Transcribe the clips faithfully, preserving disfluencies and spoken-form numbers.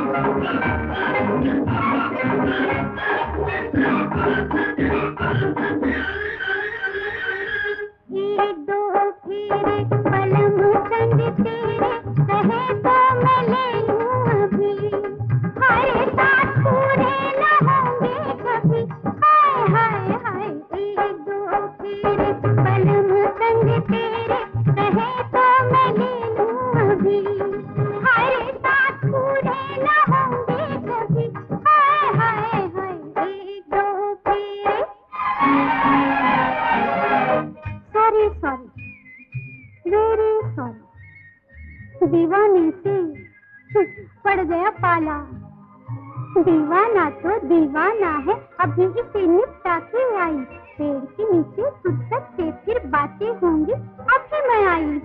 दीवाने से पड़ गया पाला। दीवाना तो दीवाना है, अभी इसे निपटा के आई। पेड़ के नीचे फुर्सत से फिर बातें होंगी, अभी मैं आई।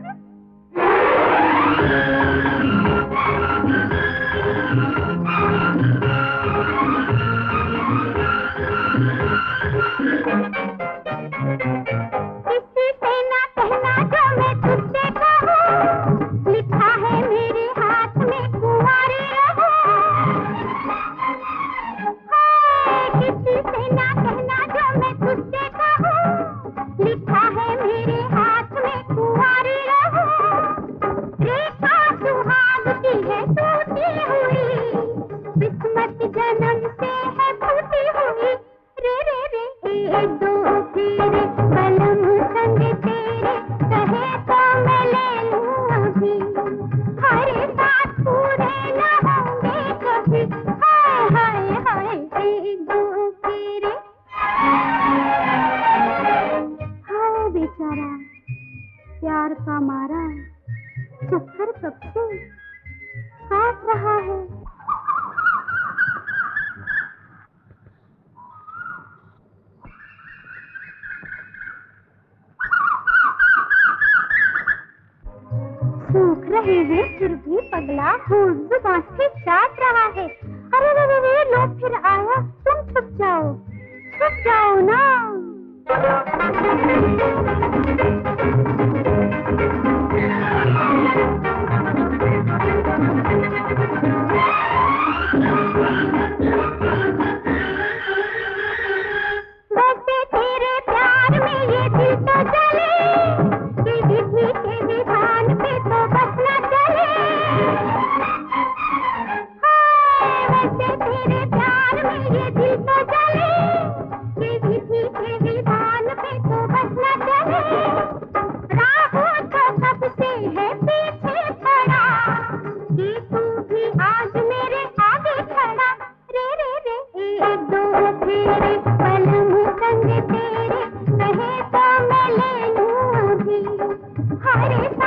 किसी से ना कहना जो मैं तुझसे कहूँ, लिखा है मेरे हाथ में कुंवारी रहो। किसी से ना कहना जो मैं तुझसे कहूँ, लिखा है मेरे हाथ में कुंवारी रहो। रेखा सुहाग की है टूटी हुई, किस्मत जन्म से है फूटी हुई। रे रे रे एक दो फेरे बलम संग तेरे, कहे तो मैं ले लूं अभी। हरे साथ पूरे न होंगे कभी, हाय हाय हाय एक दो फेरे। हाय बेचारा प्यार का मारा चक्कर कब से काट रहा है। सूख रहे हैं फिर भी पगला होंठ जुबान से चाट रहा है। अरे रे रे रे लो फिर आया, तुम छुप जाओ छुप जाओ ना। वैसे तेरे प्यार में ये दिल तो जले, कि विधि के विधान पे तो बस न चले। हाय वैसे तेरे प्यार में ये दिल तो जले, कि विधि के विधान पे तो बस न चले। राहों तो कब से है पीछे पड़ा, कि तू भी आज मेरे आगे खड़ा। रे रे रे एक दो फेरे पलम संग तेरे, कहे तो मैं ले लूं अभी। हरे